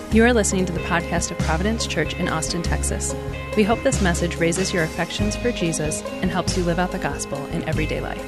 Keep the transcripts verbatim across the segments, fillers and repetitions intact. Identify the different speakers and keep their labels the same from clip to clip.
Speaker 1: You are listening to the podcast of Providence Church in Austin, Texas. We hope this message raises your affections for Jesus and helps you live out the gospel in everyday life.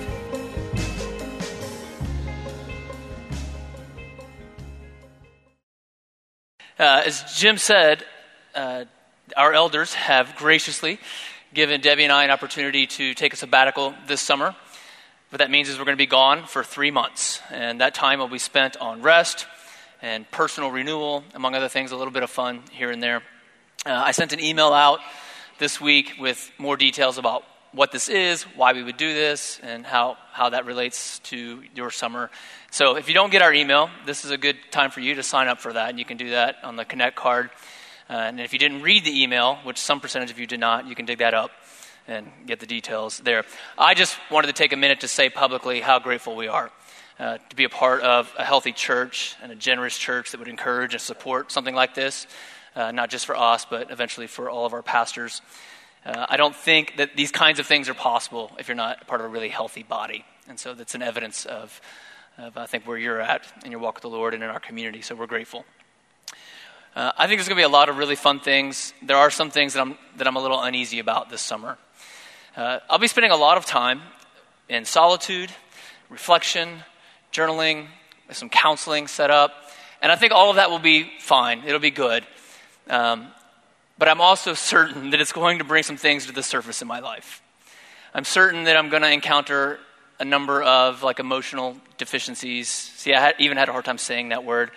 Speaker 2: Uh, as Jim said, uh, our elders have graciously given Debbie and I an opportunity to take a sabbatical this summer. What that means is we're going to be gone for three months, and that time will be spent on rest and personal renewal, among other things, a little bit of fun here and there. Uh, I sent an email out this week with more details about what this is, why we would do this, and how, how that relates to your summer. So if you don't get our email, this is a good time for you to sign up for that, and you can do that on the Connect card. Uh, and if you didn't read the email, which some percentage of you did not, you can dig that up and get the details there. I just wanted to take a minute to say publicly how grateful we are uh, to be a part of a healthy church and a generous church that would encourage and support something like this, uh, not just for us, but eventually for all of our pastors. Uh, I don't think that these kinds of things are possible if you're not part of a really healthy body. And so that's an evidence of, of I think, where you're at in your walk with the Lord and in our community. So we're grateful. Uh, I think there's going to be a lot of really fun things. There are some things that I'm that I'm a little uneasy about this summer. Uh, I'll be spending a lot of time in solitude, reflection, journaling, some counseling set up, and I think all of that will be fine. It'll be good. Um, but I'm also certain that it's going to bring some things to the surface in my life. I'm certain that I'm going to encounter a number of like emotional deficiencies. See, I had, even had a hard time saying that word.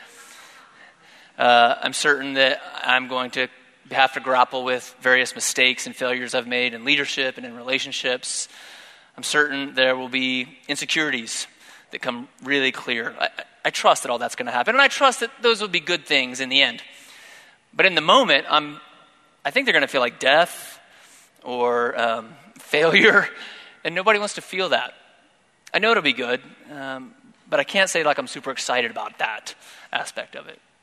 Speaker 2: Uh, I'm certain that I'm going to have to grapple with various mistakes and failures I've made in leadership and in relationships. I'm certain there will be insecurities that come really clear. I, I trust that all that's going to happen, and I trust that those will be good things in the end. But in the moment, I'm, I think they're going to feel like death or um, failure, and nobody wants to feel that. I know it'll be good, um, but I can't say like I'm super excited about that aspect of it.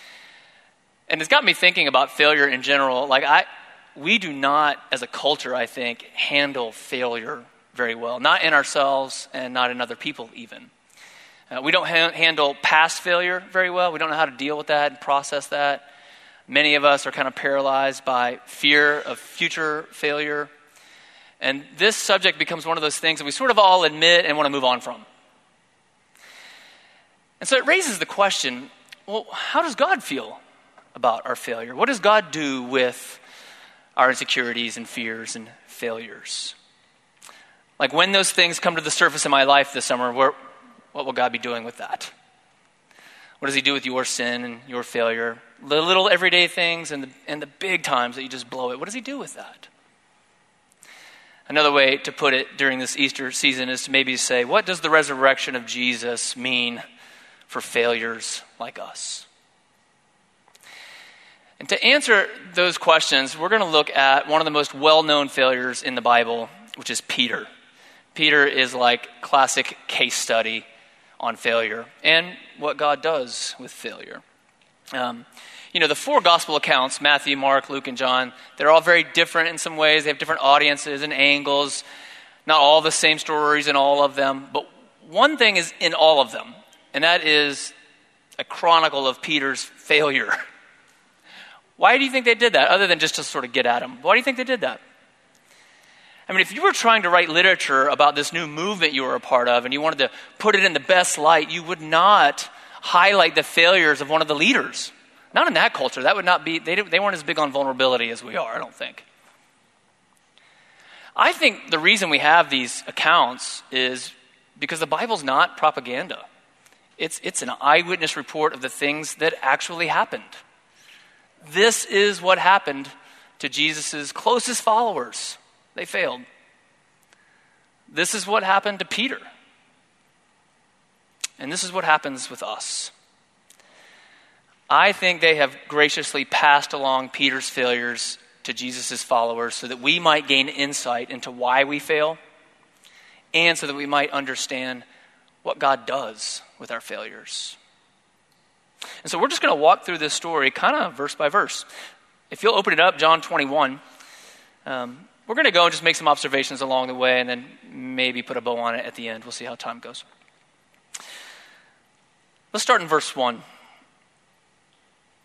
Speaker 2: And it's got me thinking about failure in general. Like I, we do not, as a culture, I think, handle failure very well. Not in ourselves and not in other people even. Uh, we don't ha- handle past failure very well. We don't know how to deal with that and process that. Many of us are kind of paralyzed by fear of future failure. And this subject becomes one of those things that we sort of all admit and want to move on from. And so it raises the question, well, how does God feel about our failure? What does God do with our insecurities and fears and failures? Like when those things come to the surface in my life this summer, where, what will God be doing with that? What does he do with your sin and your failure? The little everyday things and the, and the big times that you just blow it. What does he do with that? Another way to put it during this Easter season is to maybe say, what does the resurrection of Jesus mean for failures like us? And to answer those questions, we're going to look at one of the most well-known failures in the Bible, which is Peter. Peter is like classic case study on failure and what God does with failure. Um, you know, the four gospel accounts, Matthew, Mark, Luke, and John, they're all very different in some ways. They have different audiences and angles. Not all the same stories in all of them, but one thing is in all of them, and that is a chronicle of Peter's failure. Why do you think they did that, other than just to sort of get at him? Why do you think they did that? I mean, if you were trying to write literature about this new movement you were a part of and you wanted to put it in the best light, you would not highlight the failures of one of the leaders. Not in that culture. That would not be, they, they weren't as big on vulnerability as we are, I don't think. I think the reason we have these accounts is because the Bible's not propaganda. It's, it's an eyewitness report of the things that actually happened. This is what happened to Jesus' closest followers. They failed. This is what happened to Peter. And this is what happens with us. I think they have graciously passed along Peter's failures to Jesus' followers so that we might gain insight into why we fail and so that we might understand what God does with our failures. And so we're just going to walk through this story kind of verse by verse. If you'll open it up, John twenty-one, um, we're going to go and just make some observations along the way and then maybe put a bow on it at the end. We'll see how time goes. Let's start in verse one.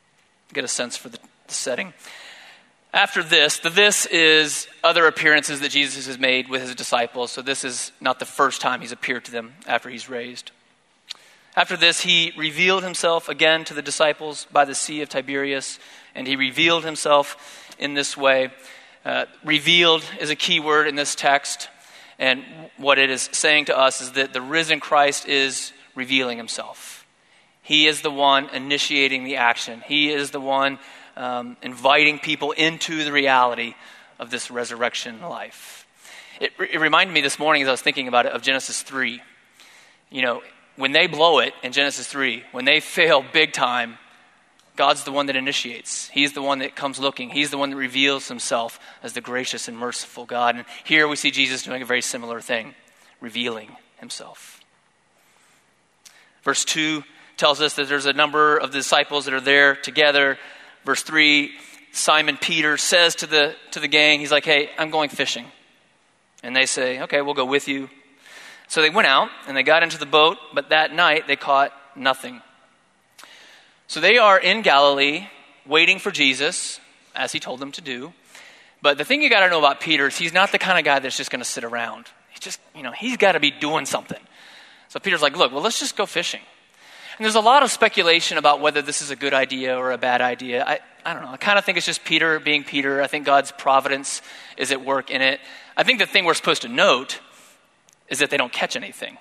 Speaker 2: get a sense for the, the setting. After this, the this is other appearances that Jesus has made with his disciples. So this is not the first time he's appeared to them after he's raised. After this, he revealed himself again to the disciples by the Sea of Tiberias, and he revealed himself in this way. Uh, revealed is a key word in this text, and what it is saying to us is that the risen Christ is revealing himself. He is the one initiating the action. He is the one um, inviting people into the reality of this resurrection life. It, it reminded me this morning as I was thinking about it of Genesis three. You know, when they blow it in Genesis three, when they fail big time, God's the one that initiates. He's the one that comes looking. He's the one that reveals himself as the gracious and merciful God. And here we see Jesus doing a very similar thing, revealing himself. Verse two tells us that there's a number of the disciples that are there together. Verse three, Simon Peter says to the to the gang, he's like, hey, I'm going fishing. And they say, okay, we'll go with you. So they went out and they got into the boat, but that night they caught nothing. So they are in Galilee waiting for Jesus, as he told them to do. But the thing you got to know about Peter is he's not the kind of guy that's just going to sit around. He's just, you know, he's got to be doing something. So Peter's like, look, well, let's just go fishing. And there's a lot of speculation about whether this is a good idea or a bad idea. I, I don't know. I kind of think it's just Peter being Peter. I think God's providence is at work in it. I think the thing we're supposed to note is that they don't catch anything.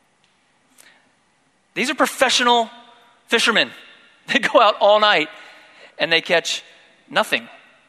Speaker 2: These are professional fishermen. They go out all night and they catch nothing.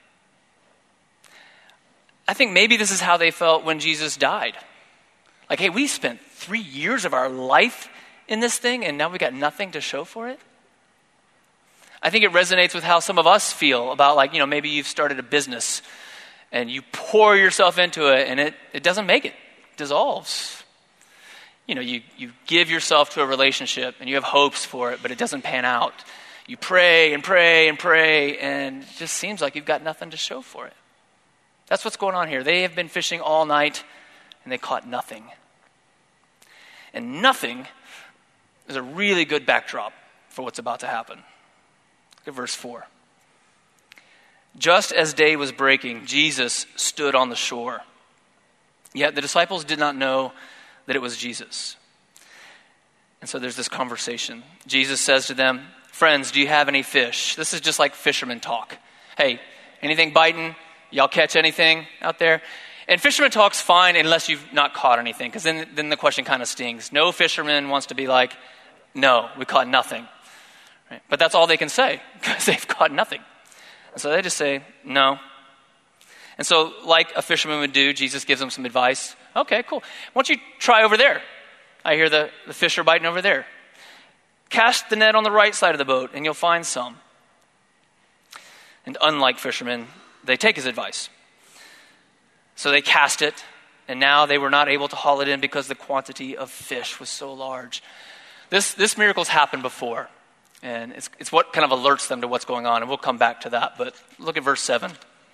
Speaker 2: I think maybe this is how they felt when Jesus died. Like, hey, we spent three years of our life in this thing and now we got nothing to show for it. I think it resonates with how some of us feel about, like, you know, maybe you've started a business and you pour yourself into it and it, it doesn't make it. It dissolves. You know, you, you give yourself to a relationship and you have hopes for it, but it doesn't pan out. You pray and pray and pray and it just seems like you've got nothing to show for it. That's what's going on here. They have been fishing all night and they caught nothing. And nothing is a really good backdrop for what's about to happen. Look at verse four. Just as day was breaking, Jesus stood on the shore. Yet the disciples did not know that it was Jesus. And so there's this conversation. Jesus says to them, friends, do you have any fish? This is just like fisherman talk. Hey, anything biting? Y'all catch anything out there? And fisherman talk's fine unless you've not caught anything, because then, then the question kind of stings. No fisherman wants to be like, no, we caught nothing. Right? But that's all they can say, because they've caught nothing. And so they just say, no. And so like a fisherman would do, Jesus gives them some advice. Okay, cool. Why don't you try over there? I hear the, the fish are biting over there. Cast the net on the right side of the boat and you'll find some. And unlike fishermen, they take his advice. So they cast it, and now they were not able to haul it in because the quantity of fish was so large. This this miracle's happened before, and it's it's what kind of alerts them to what's going on, and we'll come back to that. But look at verse seven.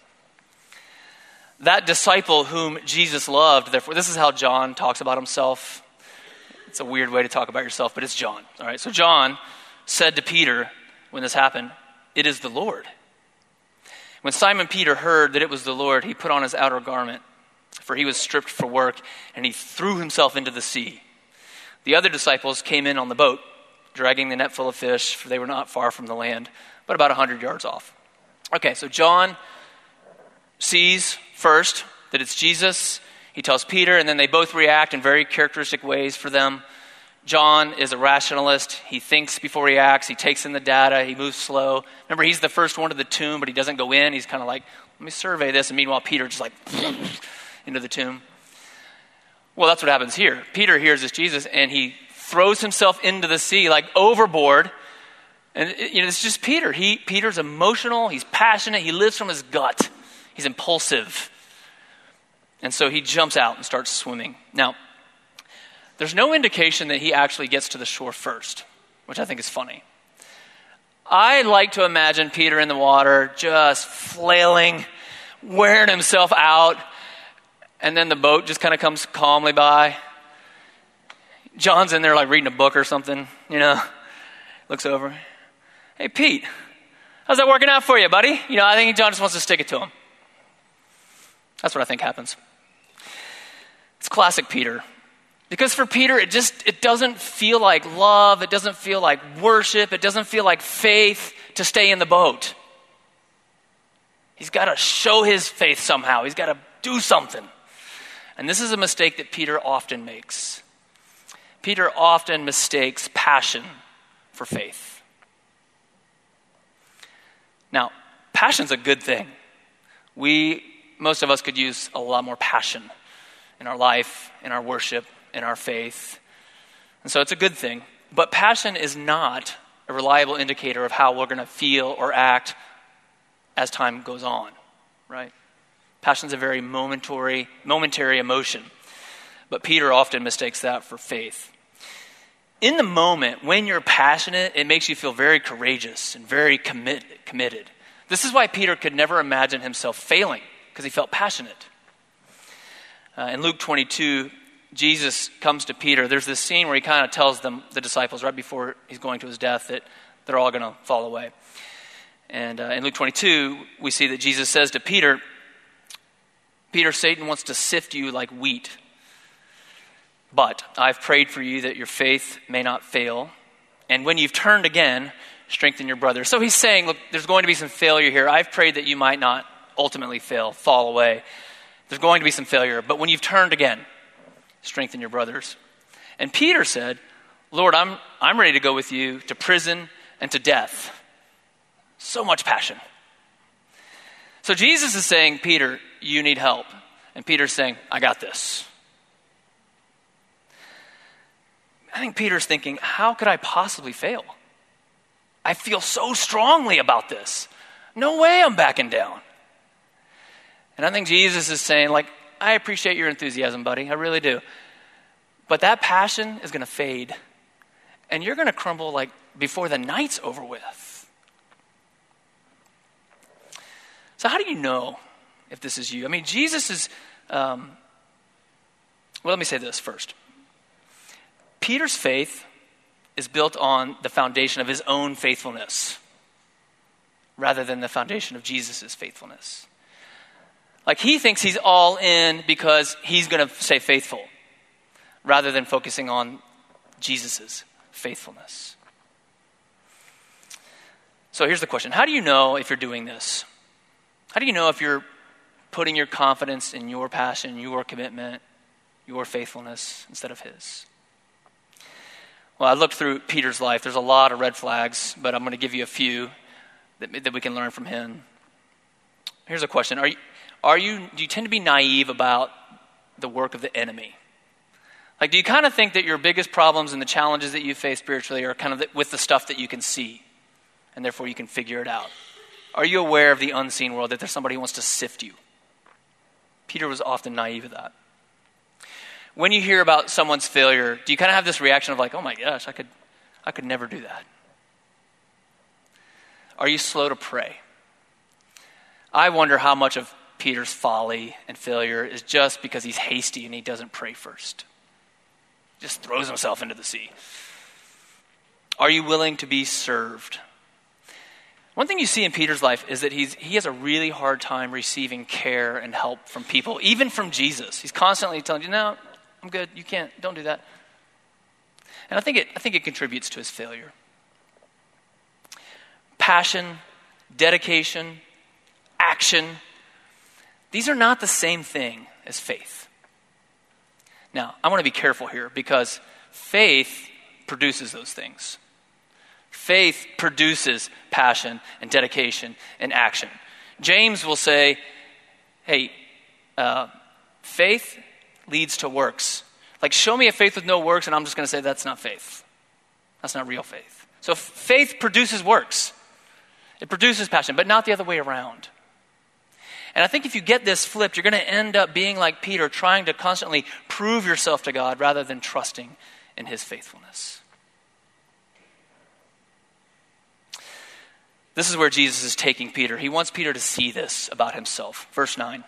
Speaker 2: That disciple whom Jesus loved, therefore, this is how John talks about himself. It's a weird way to talk about yourself, but it's John. All right, so John said to Peter when this happened, "It is the Lord." When Simon Peter heard that it was the Lord, he put on his outer garment, for he was stripped for work, and he threw himself into the sea. The other disciples came in on the boat, dragging the net full of fish, for they were not far from the land, but about one hundred yards off. Okay, so John sees first that it's Jesus. He tells Peter, and then they both react in very characteristic ways for them. John is a rationalist. He thinks before he acts. He takes in the data. He moves slow. Remember, he's the first one to the tomb, but he doesn't go in. He's kind of like, let me survey this. And meanwhile, Peter just like into the tomb. Well, that's what happens here. Peter hears this Jesus, and he throws himself into the sea, like overboard. And it, you know, it's just Peter. He Peter's emotional. He's passionate. He lives from his gut. He's impulsive. And so he jumps out and starts swimming. Now, there's no indication that he actually gets to the shore first, which I think is funny. I like to imagine Peter in the water, just flailing, wearing himself out, and then the boat just kind of comes calmly by. John's in there like reading a book or something, you know, looks over. Hey, Pete, How's that working out for you, buddy? You know, I think John just wants to stick it to him. That's what I think happens. It's classic Peter. Because for Peter, it just, it doesn't feel like love. It doesn't feel like worship. It doesn't feel like faith to stay in the boat. He's got to show his faith somehow. He's got to do something. And this is a mistake that Peter often makes. Peter often mistakes passion for faith. Now, passion's a good thing. We, most of us could use a lot more passion in our life, in our worship, in our faith. And so it's a good thing. But passion is not a reliable indicator of how we're going to feel or act as time goes on, right? Passion's a very momentary, momentary emotion. But Peter often mistakes that for faith. In the moment, when you're passionate, it makes you feel very courageous and very commit, committed. This is why Peter could never imagine himself failing, because he felt passionate. Uh, in Luke twenty-two, Jesus comes to Peter. There's this scene where he kind of tells them, the disciples, right before he's going to his death, that they're all going to fall away. And uh, in Luke twenty-two, we see that Jesus says to Peter, Peter, Satan wants to sift you like wheat. But I've prayed for you that your faith may not fail. And when you've turned again, strengthen your brother. So he's saying, look, there's going to be some failure here. I've prayed that you might not ultimately fail, fall away. There's going to be some failure. But when you've turned again, strengthen your brothers. And Peter said, Lord, I'm I'm ready to go with you to prison and to death. So much passion. So Jesus is saying, Peter, you need help. And Peter's saying, I got this. I think Peter's thinking, how could I possibly fail? I feel so strongly about this. No way I'm backing down. And I think Jesus is saying, like, I appreciate your enthusiasm, buddy. I really do. But that passion is going to fade. And you're going to crumble like before the night's over with. So how do you know if this is you? I mean, Jesus is, um, well, let me say this first. Peter's faith is built on the foundation of his own faithfulness rather than the foundation of Jesus' faithfulness. Like he thinks he's all in because he's going to stay faithful rather than focusing on Jesus' faithfulness. So here's the question. How do you know if you're doing this? How do you know if you're putting your confidence in your passion, your commitment, your faithfulness instead of his? Well, I looked through Peter's life. There's a lot of red flags, but I'm going to give you a few that, that we can learn from him. Here's a question. Are you, are you, do you tend to be naive about the work of the enemy? Like, do you kind of think that your biggest problems and the challenges that you face spiritually are kind of the, with the stuff that you can see, and therefore you can figure it out? Are you aware of the unseen world, that there's somebody who wants to sift you? Peter was often naive of that. When you hear about someone's failure, do you kind of have this reaction of like, oh my gosh, I could, I could never do that? Are you slow to pray? I wonder how much of Peter's folly and failure is just because he's hasty and he doesn't pray first. Just throws himself into the sea. Are you willing to be served? One thing you see in Peter's life is that he's he has a really hard time receiving care and help from people, even from Jesus. He's constantly telling you, no, I'm good, you can't, don't do that. And I think it I think it contributes to his failure. Passion, dedication, action, these are not the same thing as faith. Now, I want to be careful here because faith produces those things. Faith produces passion and dedication and action. James will say, hey, uh, faith leads to works. Like, show me a faith with no works, and I'm just going to say that's not faith. That's not real faith. So faith produces works. It produces passion, but not the other way around. And I think if you get this flipped, you're going to end up being like Peter, trying to constantly prove yourself to God rather than trusting in his faithfulness. This is where Jesus is taking Peter. He wants Peter to see this about himself. Verse nine.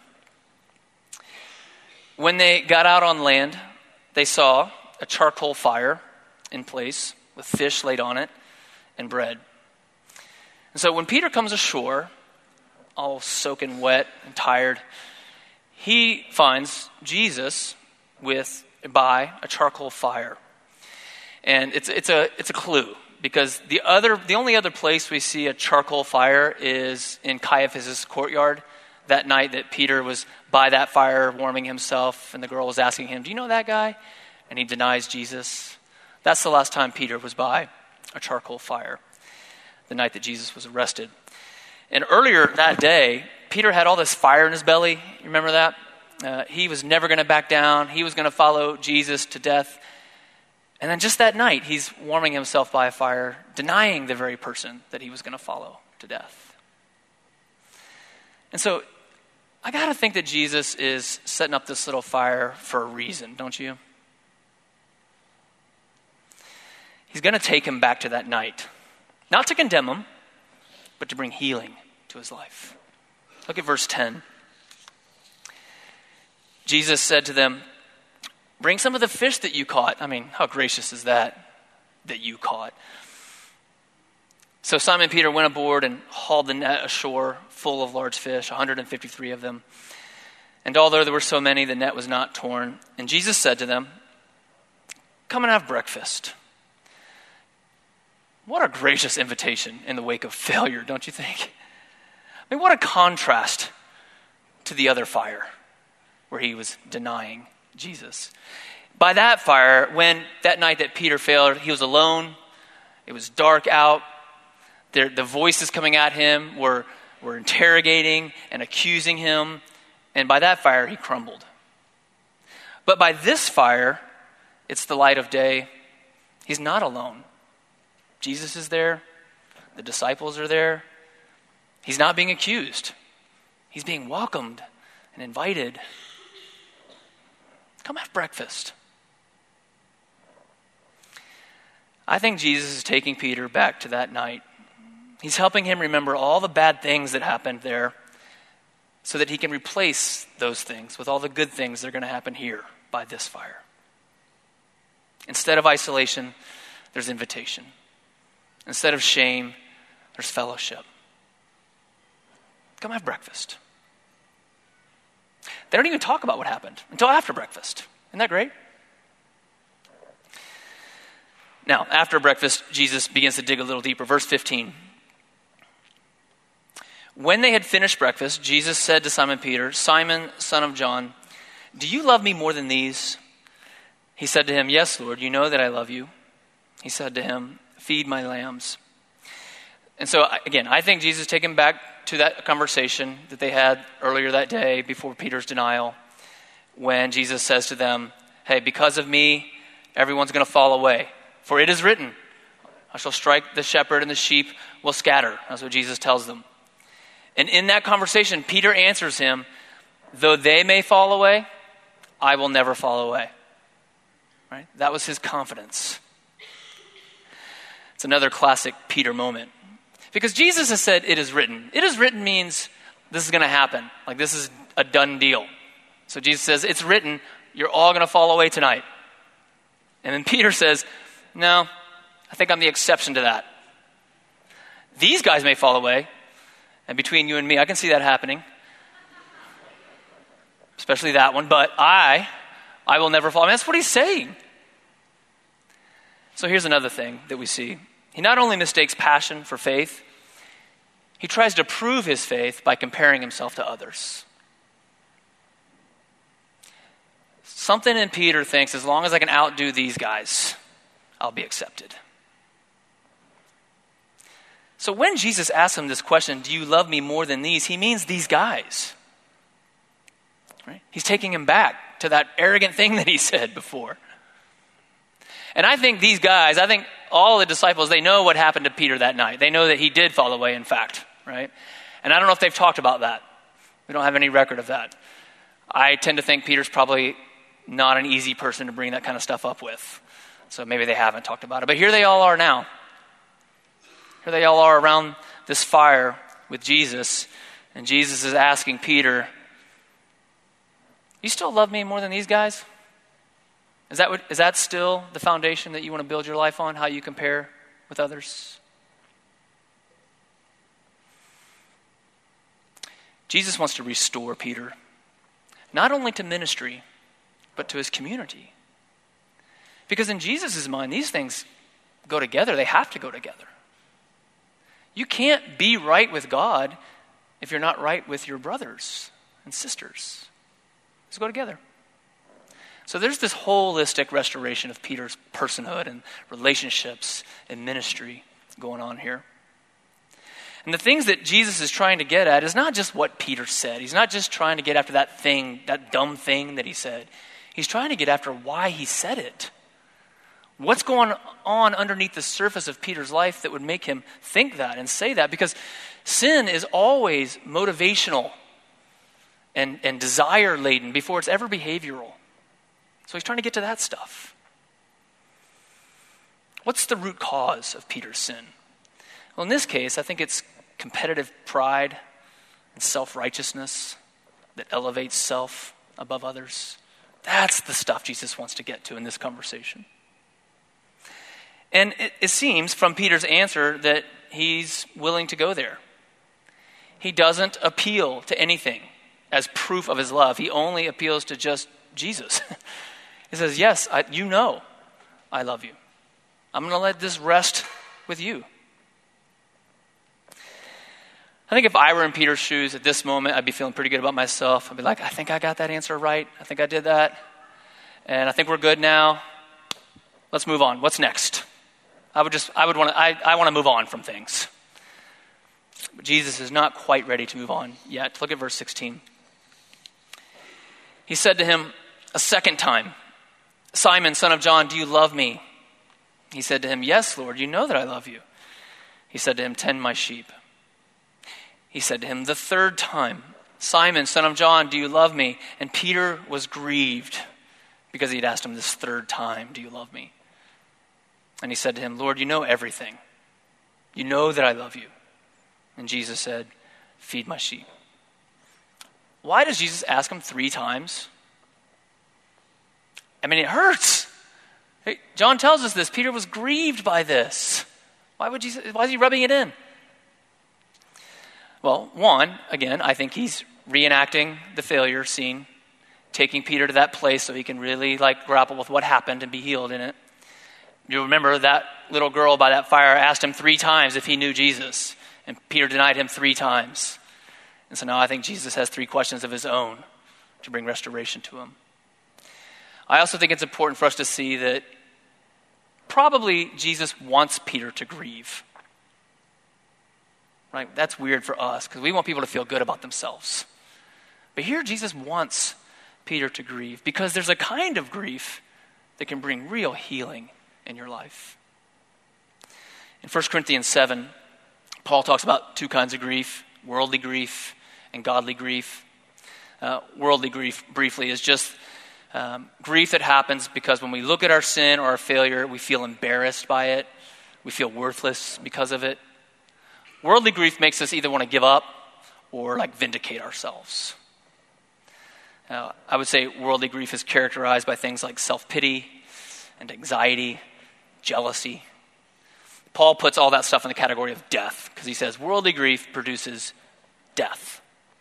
Speaker 2: When they got out on land, they saw a charcoal fire in place with fish laid on it and bread. And so when Peter comes ashore, all soaking wet and tired, he finds Jesus with by a charcoal fire. And it's it's a it's a clue, because the other the only other place we see a charcoal fire is in Caiaphas' courtyard that night that Peter was by that fire warming himself, and the girl was asking him, "Do you know that guy?" And he denies Jesus. That's the last time Peter was by a charcoal fire, the night that Jesus was arrested. And earlier that day, Peter had all this fire in his belly. You remember that? Uh, he was never going to back down. He was going to follow Jesus to death. And then just that night, he's warming himself by a fire, denying the very person that he was going to follow to death. And so I got to think that Jesus is setting up this little fire for a reason, don't you? He's going to take him back to that night. Not to condemn him, but to bring healing to his life. Look at verse ten. Jesus said to them, "Bring some of the fish that you caught." I mean, how gracious is that, that you caught? So Simon Peter went aboard and hauled the net ashore full of large fish, one hundred fifty-three of them. And although there were so many, the net was not torn. And Jesus said to them, "Come and have breakfast." What a gracious invitation in the wake of failure, don't you think? I mean, what a contrast to the other fire where he was denying Jesus. By that fire, when that night that Peter failed, he was alone. It was dark out. The, the voices coming at him were, were interrogating and accusing him. And by that fire, he crumbled. But by this fire, it's the light of day. He's not alone. Jesus is there. The disciples are there. He's not being accused. He's being welcomed and invited. Come have breakfast. I think Jesus is taking Peter back to that night. He's helping him remember all the bad things that happened there so that he can replace those things with all the good things that are going to happen here by this fire. Instead of isolation, there's invitation. Instead of shame, there's fellowship. Come have breakfast. They don't even talk about what happened until after breakfast. Isn't that great? Now, after breakfast, Jesus begins to dig a little deeper. Verse fifteen. When they had finished breakfast, Jesus said to Simon Peter, "Simon, son of John, do you love me more than these?" He said to him, "Yes, Lord, you know that I love you." He said to him, "Feed my lambs." And so, again, I think Jesus took him back to that conversation that they had earlier that day before Peter's denial, when Jesus says to them, "Hey, because of me, everyone's going to fall away. For it is written, I shall strike the shepherd and the sheep will scatter." That's what Jesus tells them. And in that conversation, Peter answers him, "Though they may fall away, I will never fall away." Right? That was his confidence. It's another classic Peter moment. Because Jesus has said, "It is written." It is written means this is going to happen. Like, this is a done deal. So Jesus says, "It's written, you're all going to fall away tonight." And then Peter says, "No, I think I'm the exception to that. These guys may fall away. And between you and me, I can see that happening. Especially that one. But I, I will never fall." I mean, that's what he's saying. So here's another thing that we see. He not only mistakes passion for faith, he tries to prove his faith by comparing himself to others. Something in Peter thinks, as long as I can outdo these guys, I'll be accepted. So when Jesus asks him this question, "Do you love me more than these?" he means these guys. Right? He's taking him back to that arrogant thing that he said before. And I think these guys, I think all the disciples, they know what happened to Peter that night. They know that he did fall away, in fact, right? And I don't know if they've talked about that. We don't have any record of that. I tend to think Peter's probably not an easy person to bring that kind of stuff up with. So maybe they haven't talked about it. But here they all are now. Here they all are around this fire with Jesus. And Jesus is asking Peter, "You still love me more than these guys?" Is that what, is that still the foundation that you want to build your life on, how you compare with others? Jesus wants to restore Peter, not only to ministry, but to his community. Because in Jesus' mind, these things go together. They have to go together. You can't be right with God if you're not right with your brothers and sisters. Let's go together. So there's this holistic restoration of Peter's personhood and relationships and ministry going on here. And the things that Jesus is trying to get at is not just what Peter said. He's not just trying to get after that thing, that dumb thing that he said. He's trying to get after why he said it. What's going on underneath the surface of Peter's life that would make him think that and say that? Because sin is always motivational and, and desire-laden before it's ever behavioral. So he's trying to get to that stuff. What's the root cause of Peter's sin? Well, in this case, I think it's competitive pride and self-righteousness that elevates self above others. That's the stuff Jesus wants to get to in this conversation. And it, it seems from Peter's answer that he's willing to go there. He doesn't appeal to anything as proof of his love. He only appeals to just Jesus. He says, yes, I, you know I love you. I'm going to let this rest with you. I think if I were in Peter's shoes at this moment, I'd be feeling pretty good about myself. I'd be like, I think I got that answer right. I think I did that. And I think we're good now. Let's move on. What's next? I would just, I would want to, I, I want to move on from things. But Jesus is not quite ready to move on yet. Look at verse sixteen. He said to him a second time, Simon, son of John, do you love me? He said to him, yes, Lord, you know that I love you. He said to him, tend my sheep. He said to him the third time, Simon, son of John, do you love me? And Peter was grieved because he'd asked him this third time, do you love me? And he said to him, Lord, you know everything. You know that I love you. And Jesus said, feed my sheep. Why does Jesus ask him three times? I mean, it hurts. Hey, John tells us this. Peter was grieved by this. Why would Jesus, why is he rubbing it in? Well, one, again, I think he's reenacting the failure scene, taking Peter to that place so he can really like grapple with what happened and be healed in it. You remember that little girl by that fire asked him three times if he knew Jesus, and Peter denied him three times. And so now I think Jesus has three questions of his own to bring restoration to him. I also think it's important for us to see that probably Jesus wants Peter to grieve. Right? That's weird for us because we want people to feel good about themselves. But here Jesus wants Peter to grieve because there's a kind of grief that can bring real healing in your life. In First Corinthians seven, Paul talks about two kinds of grief, worldly grief and godly grief. Uh, worldly grief, briefly, is just um, grief that happens because when we look at our sin or our failure, we feel embarrassed by it. We feel worthless because of it. Worldly grief makes us either want to give up or like vindicate ourselves. Uh, I would say worldly grief is characterized by things like self-pity and anxiety, jealousy. Paul puts all that stuff in the category of death because he says worldly grief produces death.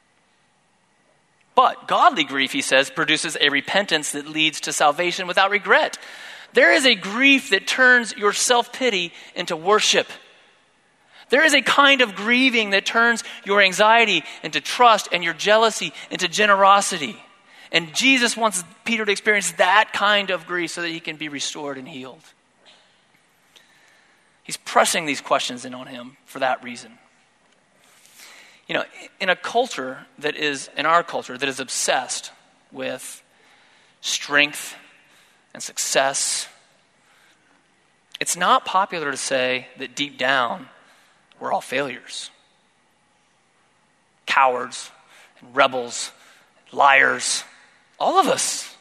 Speaker 2: But godly grief, he says, produces a repentance that leads to salvation without regret. There is a grief that turns your self-pity into worship. There is a kind of grieving that turns your anxiety into trust and your jealousy into generosity. And Jesus wants Peter to experience that kind of grief so that he can be restored and healed. He's pressing these questions in on him for that reason. You know, in a culture that is, in our culture, that is obsessed with strength and success, it's not popular to say that deep down, we're all failures. Cowards and rebels, liars, all of us.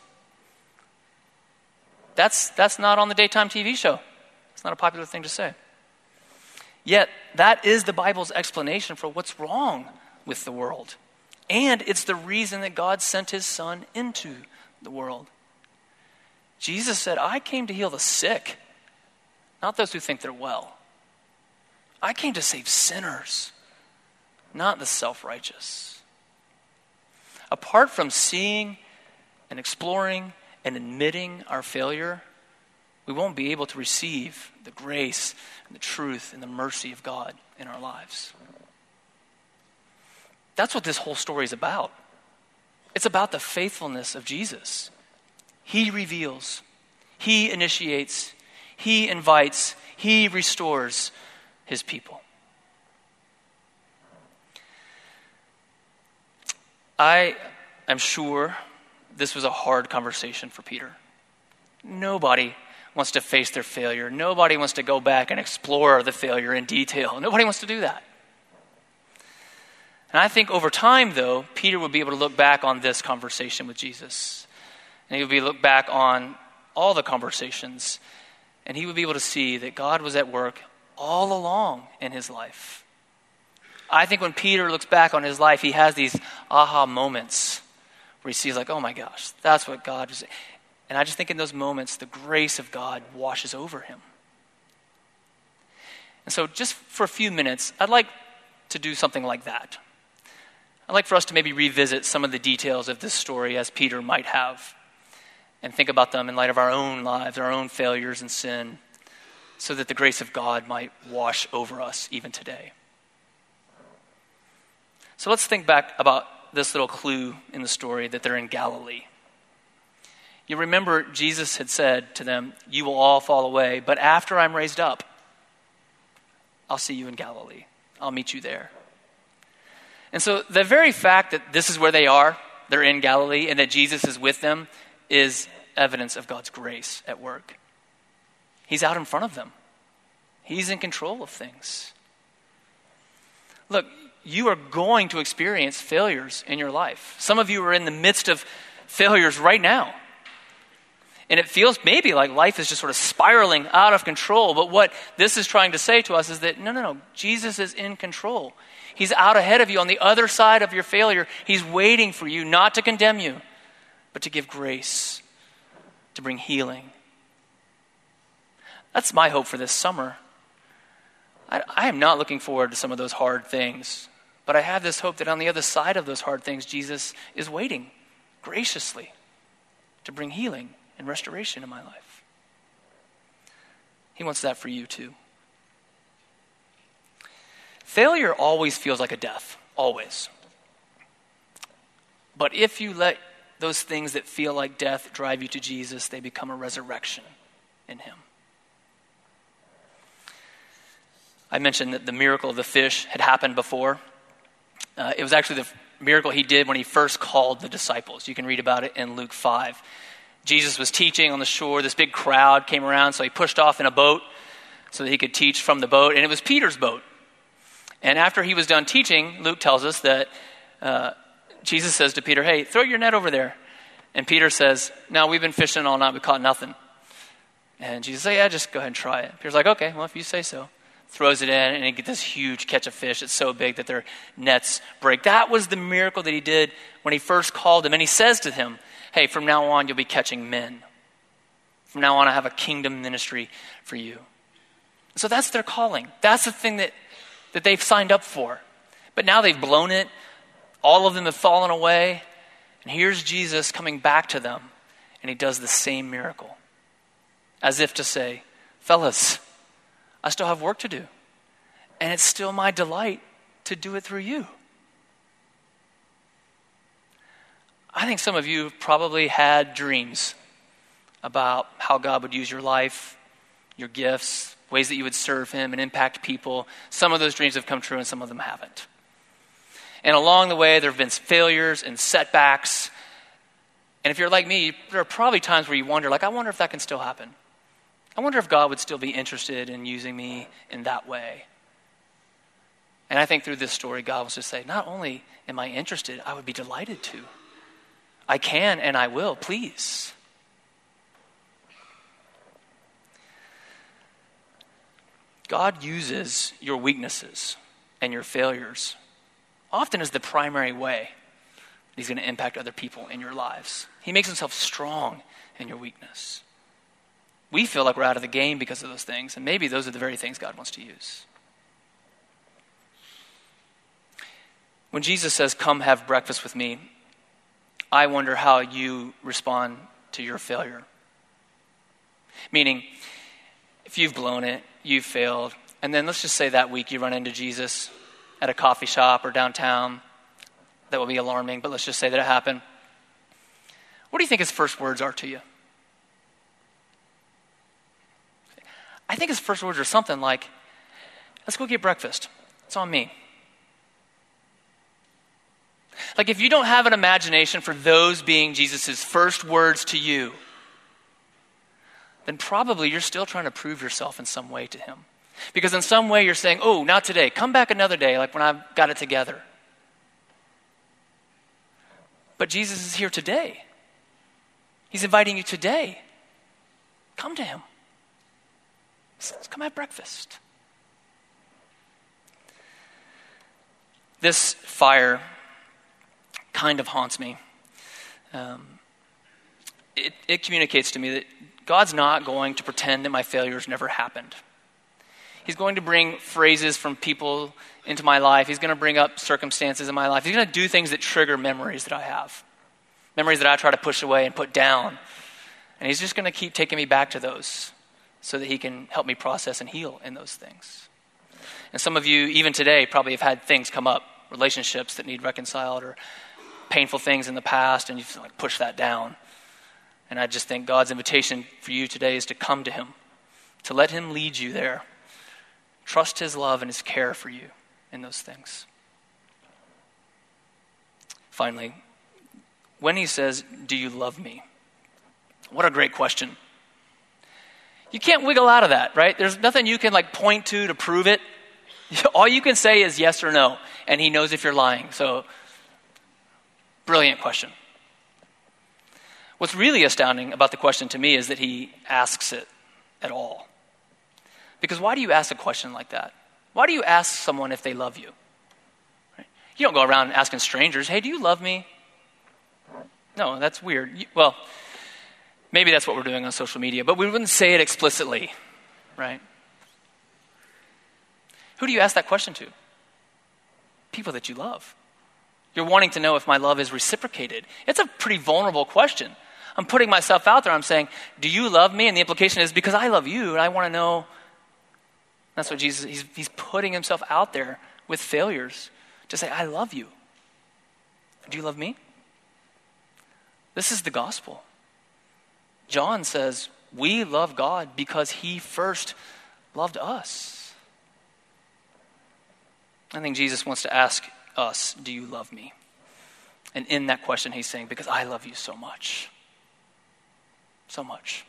Speaker 2: That's, that's not on the daytime T V show. It's not a popular thing to say. Yet, that is the Bible's explanation for what's wrong with the world. And it's the reason that God sent his son into the world. Jesus said, I came to heal the sick, not those who think they're well. I came to save sinners, not the self-righteous. apart from seeing and exploring and admitting our failure, we won't be able to receive the grace and the truth and the mercy of God in our lives. That's what this whole story is about. It's about the faithfulness of Jesus. He reveals, he initiates, he invites, he restores his people. I am sure this was a hard conversation for Peter. Nobody wants to face their failure. Nobody wants to go back and explore the failure in detail. Nobody wants to do that. And I think over time, though, Peter would be able to look back on this conversation with Jesus. And he would be able to look back on all the conversations. And he would be able to see that God was at work all along in his life. I think when Peter looks back on his life, he has these aha moments where he sees like, oh my gosh, that's what God was. And I just think in those moments, the grace of God washes over him. And so just for a few minutes, I'd like to do something like that. I'd like for us to maybe revisit some of the details of this story as Peter might have, and think about them in light of our own lives, our own failures and sin, so that the grace of God might wash over us even today. So let's think back about this little clue in the story that they're in Galilee. You remember Jesus had said to them, you will all fall away, but after I'm raised up, I'll see you in Galilee. I'll meet you there. And so the very fact that this is where they are, they're in Galilee, and that Jesus is with them is evidence of God's grace at work. He's out in front of them. He's in control of things. Look, you are going to experience failures in your life. Some of you are in the midst of failures right now. And it feels maybe like life is just sort of spiraling out of control. But what this is trying to say to us is that, no, no, no, Jesus is in control. He's out ahead of you on the other side of your failure. He's waiting for you, not to condemn you, but to give grace, to bring healing. That's my hope for this summer. I, I am not looking forward to some of those hard things, but I have this hope that on the other side of those hard things, Jesus is waiting graciously to bring healing and restoration in my life. He wants that for you too. Failure always feels like a death, always. But if you let those things that feel like death drive you to Jesus, they become a resurrection in him. I mentioned that the miracle of the fish had happened before. Uh, it was actually the miracle he did when he first called the disciples. You can read about it in Luke five. Jesus was teaching on the shore. This big crowd came around, so he pushed off in a boat so that he could teach from the boat. And it was Peter's boat. And after he was done teaching, Luke tells us that uh, Jesus says to Peter, hey, throw your net over there. And Peter says, no, we've been fishing all night. We caught nothing. And Jesus says, yeah, just go ahead and try it. Peter's like, okay, well, if you say so. Throws it in, and he gets this huge catch of fish. It's so big that their nets break. That was the miracle that he did when he first called him. And he says to him, hey, from now on, you'll be catching men. From now on, I have a kingdom ministry for you. So that's their calling. That's the thing that that they've signed up for. But now they've blown it. All of them have fallen away. And here's Jesus coming back to them. And he does the same miracle. As if to say, fellas, I still have work to do. And it's still my delight to do it through you. I think some of you probably had dreams about how God would use your life, your gifts, ways that you would serve him and impact people. Some of those dreams have come true and some of them haven't. And along the way, there have been failures and setbacks. And if you're like me, there are probably times where you wonder, like, I wonder if that can still happen. I wonder if God would still be interested in using me in that way. And I think through this story, God wants to say, not only am I interested, I would be delighted to. I can and I will, please. God uses your weaknesses and your failures often as the primary way that he's going to impact other people in your lives. He makes himself strong in your weakness. We feel like we're out of the game because of those things, and maybe those are the very things God wants to use. When Jesus says, come have breakfast with me, I wonder how you respond to your failure. Meaning, if you've blown it, you've failed, and then let's just say that week you run into Jesus at a coffee shop or downtown. That will be alarming, but let's just say that it happened. What do you think his first words are to you? I think his first words are something like, let's go get breakfast. It's on me. Like if you don't have an imagination for those being Jesus' first words to you, then probably you're still trying to prove yourself in some way to him. Because in some way you're saying, oh, not today. Come back another day, like when I've got it together. But Jesus is here today. He's inviting you today. Come to him. Let's come have breakfast. This fire kind of haunts me. Um, it, it communicates to me that God's not going to pretend that my failures never happened. He's going to bring phrases from people into my life. He's going to bring up circumstances in my life. He's going to do things that trigger memories that I have. Memories that I try to push away and put down. And he's just going to keep taking me back to those so that he can help me process and heal in those things. And some of you, even today, probably have had things come up, relationships that need reconciled or painful things in the past, and you've like pushed that down. And I just think God's invitation for you today is to come to him, to let him lead you there. Trust his love and his care for you in those things. Finally, when he says, do you love me? What a great question. You can't wiggle out of that, right? There's nothing you can like point to to prove it. All you can say is yes or no, and he knows if you're lying. So, brilliant question. What's really astounding about the question to me is that he asks it at all. Because why do you ask a question like that? Why do you ask someone if they love you? Right? You don't go around asking strangers, hey, do you love me? No, that's weird. You, well, maybe that's what we're doing on social media, but we wouldn't say it explicitly, right? Who do you ask that question to? People that you love. You're wanting to know if my love is reciprocated. It's a pretty vulnerable question. I'm putting myself out there. I'm saying, do you love me? And the implication is because I love you and I want to know. That's what Jesus, he's, he's putting himself out there with failures to say, I love you. Do you love me? This is the gospel. John says, we love God because he first loved us. I think Jesus wants to ask us, do you love me? And in that question, he's saying, because I love you so much. So much.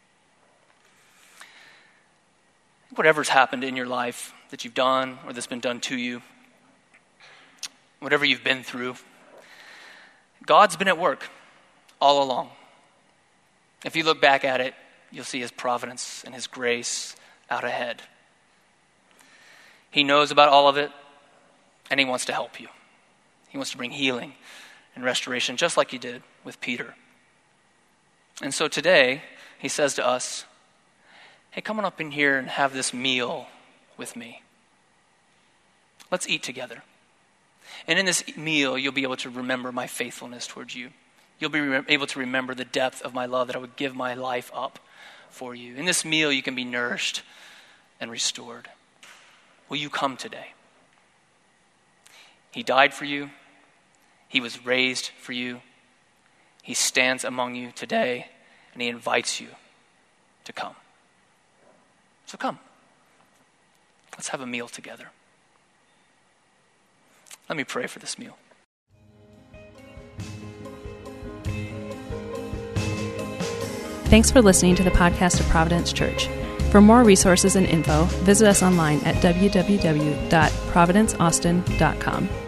Speaker 2: Whatever's happened in your life that you've done or that's been done to you, whatever you've been through, God's been at work all along. If you look back at it, you'll see his providence and his grace out ahead. He knows about all of it, and he wants to help you. He wants to bring healing and restoration, just like he did with Peter. And so today, he says to us, hey, come on up in here and have this meal with me. Let's eat together. And in this meal, you'll be able to remember my faithfulness towards you. You'll be re- able to remember the depth of my love that I would give my life up for you. In this meal, you can be nourished and restored. Will you come today? He died for you. He was raised for you. He stands among you today, and he invites you to come. So come. Let's have a meal together. Let me pray for this meal.
Speaker 1: Thanks for listening to the podcast of Providence Church. For more resources and info, visit us online at w w w dot providence austin dot com.